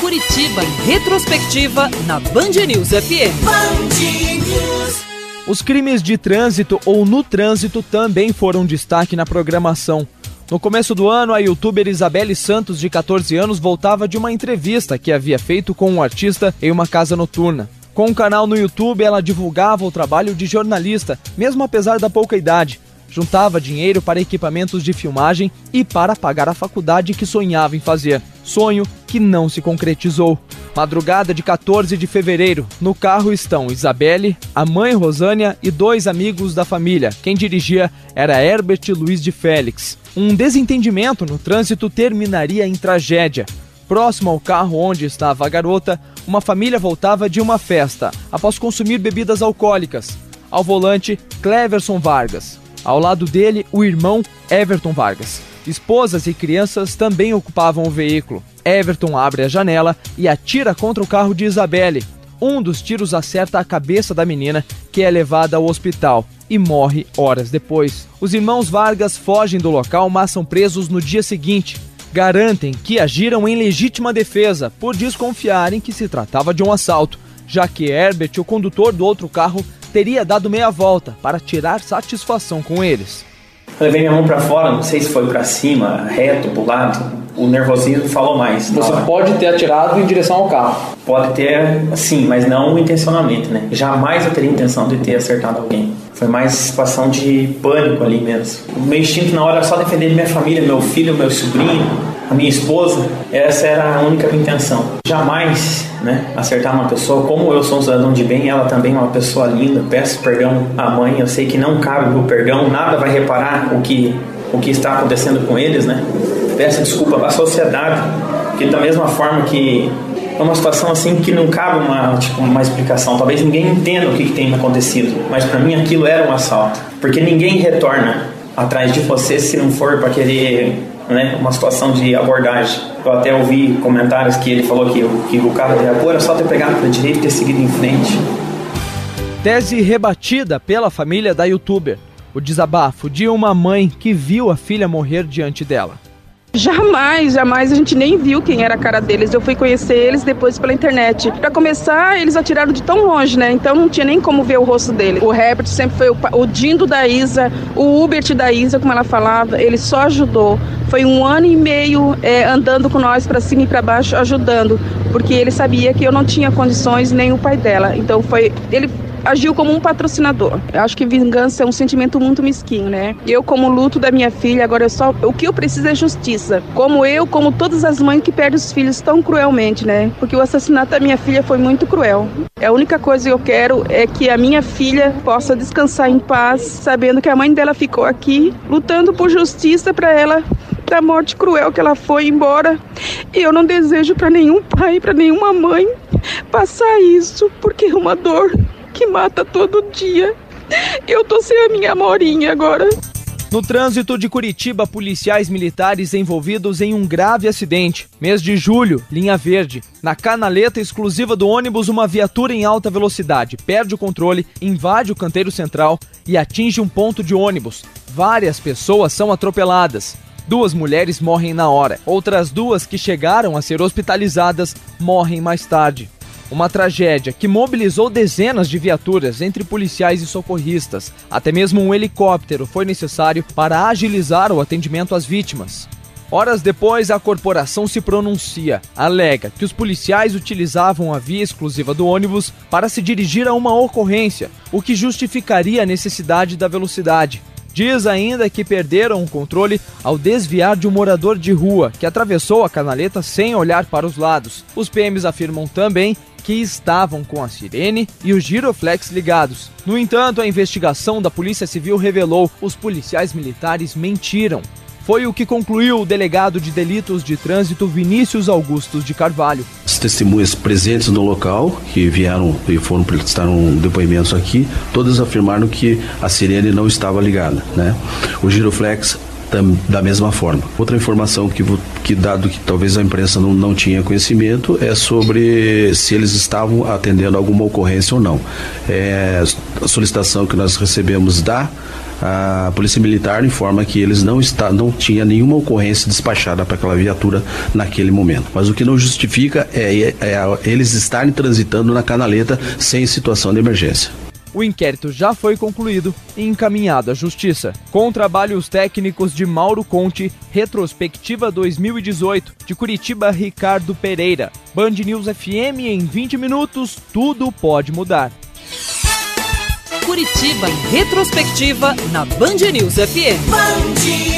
Curitiba em retrospectiva na Band News FM. Os crimes de trânsito ou no trânsito também foram destaque na programação. No começo do ano, a youtuber Isabelle Santos, de 14 anos, voltava de uma entrevista que havia feito com um artista em uma casa noturna. Com um canal no YouTube, ela divulgava o trabalho de jornalista, mesmo apesar da pouca idade. Juntava dinheiro para equipamentos de filmagem e para pagar a faculdade que sonhava em fazer. Sonho que não se concretizou. Madrugada de 14 de fevereiro, no carro estão Isabelle, a mãe Rosânia e 2 amigos da família. Quem dirigia era Herbert Luiz de Félix. Um desentendimento no trânsito terminaria em tragédia. Próximo ao carro onde estava a garota, uma família voltava de uma festa, após consumir bebidas alcoólicas. Ao volante, Cleverson Vargas. Ao lado dele, o irmão Everton Vargas. Esposas e crianças também ocupavam o veículo. Everton abre a janela e atira contra o carro de Isabelle. Um dos tiros acerta a cabeça da menina, que é levada ao hospital e morre horas depois. Os irmãos Vargas fogem do local, mas são presos no dia seguinte. Garantem que agiram em legítima defesa por desconfiarem que se tratava de um assalto, já que Herbert, o condutor do outro carro, teria dado meia volta para tirar satisfação com eles. Eu levei minha mão para fora, não sei se foi para cima, reto, pro lado. O nervosismo falou mais. Você pode ter atirado em direção ao carro? Pode ter, sim, mas não intencionalmente, né? Jamais eu teria intenção de ter acertado alguém. Foi mais situação de pânico ali mesmo. O meu instinto na hora era só defender minha família, meu filho, meu sobrinho, a minha esposa. Essa era a única intenção. Jamais, né, acertar uma pessoa. Como eu sou um cidadão de bem, ela também é uma pessoa linda. Peço perdão à mãe, eu sei que não cabe o perdão, nada vai reparar o que está acontecendo com eles, né? Peço desculpa à sociedade, que da mesma forma que é uma situação assim que não cabe uma explicação. Talvez ninguém entenda o que tem acontecido, mas para mim aquilo era um assalto, porque ninguém retorna atrás de você se não for para querer, né, uma situação de abordagem. Eu até ouvi comentários que ele falou que o carro de agora era só ter pegado para a direita e ter seguido em frente. Tese rebatida pela família da youtuber. O desabafo de uma mãe que viu a filha morrer diante dela. Jamais a gente nem viu quem era a cara deles. Eu fui conhecer eles depois pela internet. Pra começar, eles atiraram de tão longe, né? Então não tinha nem como ver o rosto dele. O Herbert sempre foi o Dindo da Isa, o Hubert da Isa, como ela falava. Ele só ajudou. Foi 1 ano e meio andando com nós pra cima e pra baixo, ajudando. Porque ele sabia que eu não tinha condições, nem o pai dela. Então ele agiu como um patrocinador. Eu acho que vingança é um sentimento muito mesquinho, né? Eu, como luto da minha filha, agora o que eu preciso é justiça. Como todas as mães que perdem os filhos tão cruelmente, né? Porque o assassinato da minha filha foi muito cruel. A única coisa que eu quero é que a minha filha possa descansar em paz, sabendo que a mãe dela ficou aqui, lutando por justiça para ela, da morte cruel que ela foi embora. E eu não desejo para nenhum pai, para nenhuma mãe passar isso, porque é uma dor que mata todo dia. Eu tô sem a minha Amorinha agora. No trânsito de Curitiba, policiais militares envolvidos em um grave acidente. Mês de julho, linha verde. Na canaleta exclusiva do ônibus, uma viatura em alta velocidade perde o controle, invade o canteiro central e atinge um ponto de ônibus. Várias pessoas são atropeladas. 2 mulheres morrem na hora. Outras 2 que chegaram a ser hospitalizadas morrem mais tarde. Uma tragédia que mobilizou dezenas de viaturas entre policiais e socorristas. Até mesmo um helicóptero foi necessário para agilizar o atendimento às vítimas. Horas depois, a corporação se pronuncia. Alega que os policiais utilizavam a via exclusiva do ônibus para se dirigir a uma ocorrência, o que justificaria a necessidade da velocidade. Diz ainda que perderam o controle ao desviar de um morador de rua que atravessou a canaleta sem olhar para os lados. Os PMs afirmam também que estavam com a sirene e o giroflex ligados. No entanto, a investigação da Polícia Civil revelou que os policiais militares mentiram. Foi o que concluiu o delegado de delitos de trânsito Vinícius Augusto de Carvalho. As testemunhas presentes no local, que vieram e foram prestar depoimentos aqui, todas afirmaram que a sirene não estava ligada, né? O giroflex da mesma forma. Outra informação que dado que talvez a imprensa não tinha conhecimento é sobre se eles estavam atendendo alguma ocorrência ou não. A solicitação que nós recebemos da a Polícia Militar informa que eles não tinha nenhuma ocorrência despachada para aquela viatura naquele momento. Mas o que não justifica é eles estarem transitando na canaleta sem situação de emergência. O inquérito já foi concluído e encaminhado à Justiça. Com trabalhos técnicos de Mauro Conte, Retrospectiva 2018, de Curitiba, Ricardo Pereira. Band News FM em 20 minutos, tudo pode mudar. Curitiba em Retrospectiva na Band News FM.